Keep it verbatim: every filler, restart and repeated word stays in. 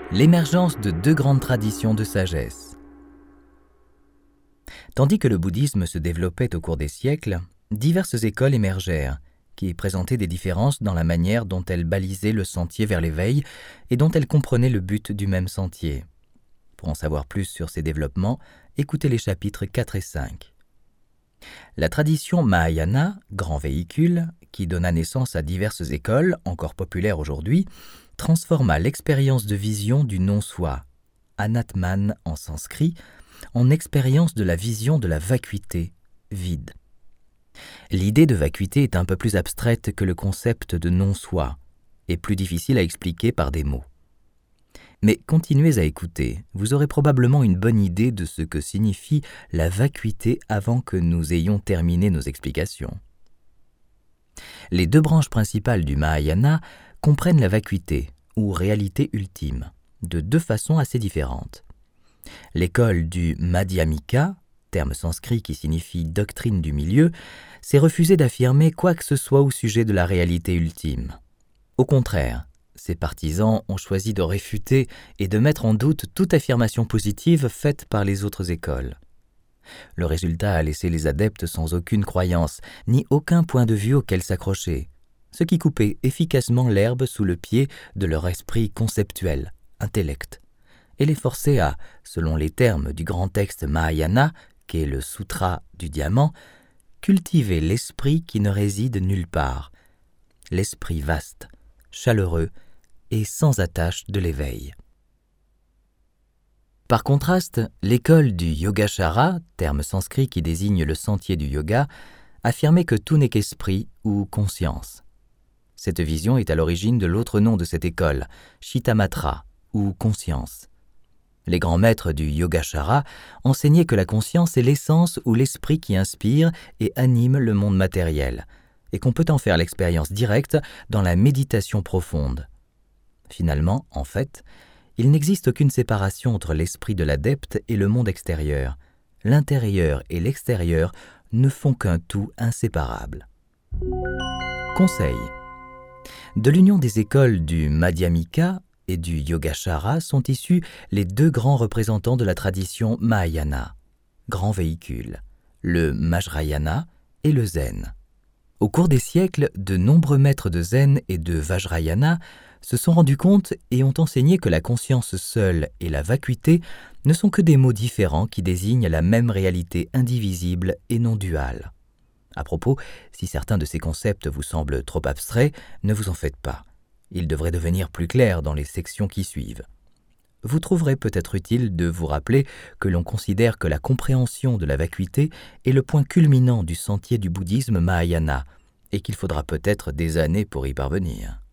L'émergence de deux grandes traditions de sagesse. Tandis que le bouddhisme se développait au cours des siècles, diverses écoles émergèrent, qui présentaient des différences dans la manière dont elles balisaient le sentier vers l'éveil et dont elles comprenaient le but du même sentier. Pour en savoir plus sur ces développements, écoutez les chapitres quatre et cinq. La tradition Mahayana, grand véhicule, qui donna naissance à diverses écoles, encore populaires aujourd'hui, transforma l'expérience de vision du non-soi, Anatman en sanskrit, en expérience de la vision de la vacuité, vide. L'idée de vacuité est un peu plus abstraite que le concept de non-soi, et plus difficile à expliquer par des mots. Mais continuez à écouter, vous aurez probablement une bonne idée de ce que signifie la vacuité avant que nous ayons terminé nos explications. Les deux branches principales du Mahayana comprennent la vacuité, ou réalité ultime, de deux façons assez différentes. L'école du Madhyamika, terme sanskrit qui signifie doctrine du milieu, s'est refusée d'affirmer quoi que ce soit au sujet de la réalité ultime. Au contraire, ses partisans ont choisi de réfuter et de mettre en doute toute affirmation positive faite par les autres écoles. Le résultat a laissé les adeptes sans aucune croyance, ni aucun point de vue auquel s'accrocher, ce qui coupait efficacement l'herbe sous le pied de leur esprit conceptuel, intellect, et les forçait à, selon les termes du grand texte Mahayana, qu'est le Sutra du diamant, cultiver l'esprit qui ne réside nulle part, l'esprit vaste, chaleureux et sans attache de l'éveil. Par contraste, l'école du Yogacara, terme sanskrit qui désigne le sentier du yoga, affirmait que tout n'est qu'esprit ou conscience. Cette vision est à l'origine de l'autre nom de cette école, Chittamatra, ou conscience. Les grands maîtres du Yogacara enseignaient que la conscience est l'essence ou l'esprit qui inspire et anime le monde matériel, et qu'on peut en faire l'expérience directe dans la méditation profonde. Finalement, en fait, il n'existe aucune séparation entre l'esprit de l'adepte et le monde extérieur. L'intérieur et l'extérieur ne font qu'un tout inséparable. Conseil. De l'union des écoles du Madhyamika et du Yogacara sont issus les deux grands représentants de la tradition Mahayana, grand véhicule, le Vajrayana et le Zen. Au cours des siècles, de nombreux maîtres de Zen et de Vajrayana se sont rendus compte et ont enseigné que la conscience seule et la vacuité ne sont que des mots différents qui désignent la même réalité indivisible et non duale. À propos, si certains de ces concepts vous semblent trop abstraits, ne vous en faites pas. Ils devraient devenir plus clairs dans les sections qui suivent. Vous trouverez peut-être utile de vous rappeler que l'on considère que la compréhension de la vacuité est le point culminant du sentier du bouddhisme Mahayana et qu'il faudra peut-être des années pour y parvenir.